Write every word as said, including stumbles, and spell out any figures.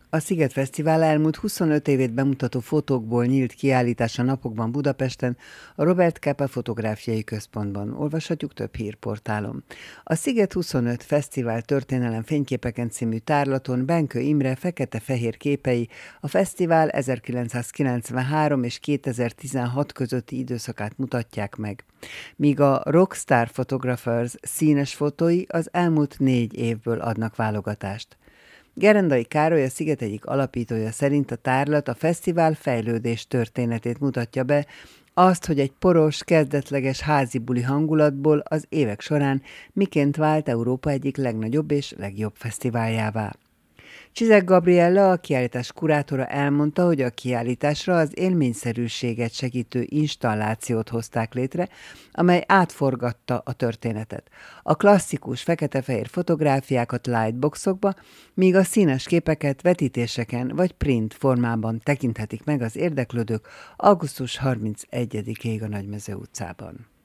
A Sziget Fesztivál elmúlt huszonöt évét bemutató fotókból nyílt kiállítás a napokban Budapesten, a Robert Capa Fotográfiai Központban. Olvashatjuk több hírportálon. A Sziget huszonöt Fesztivál történelem fényképeken című tárlaton Benkő Imre fekete-fehér képei a fesztivál ezerkilencszázkilencvenhárom és kétezer-tizenhat közötti időszakát mutatják meg, míg a Rockstar Photographers színes fotói az elmúlt négy évből adnak válogatást. Gerendai Károly, a Sziget egyik alapítója szerint a tárlat a fesztivál fejlődés történetét mutatja be, azt, hogy egy poros, kezdetleges házi buli hangulatból az évek során miként vált Európa egyik legnagyobb és legjobb fesztiváljává. Csizek Gabriella, a kiállítás kurátora elmondta, hogy a kiállításra az élményszerűséget segítő installációt hozták létre, amely átforgatta a történetet. A klasszikus fekete-fehér fotográfiákat lightboxokba, míg a színes képeket vetítéseken vagy print formában tekinthetik meg az érdeklődők augusztus harmincegyedikéig a Nagymező utcában.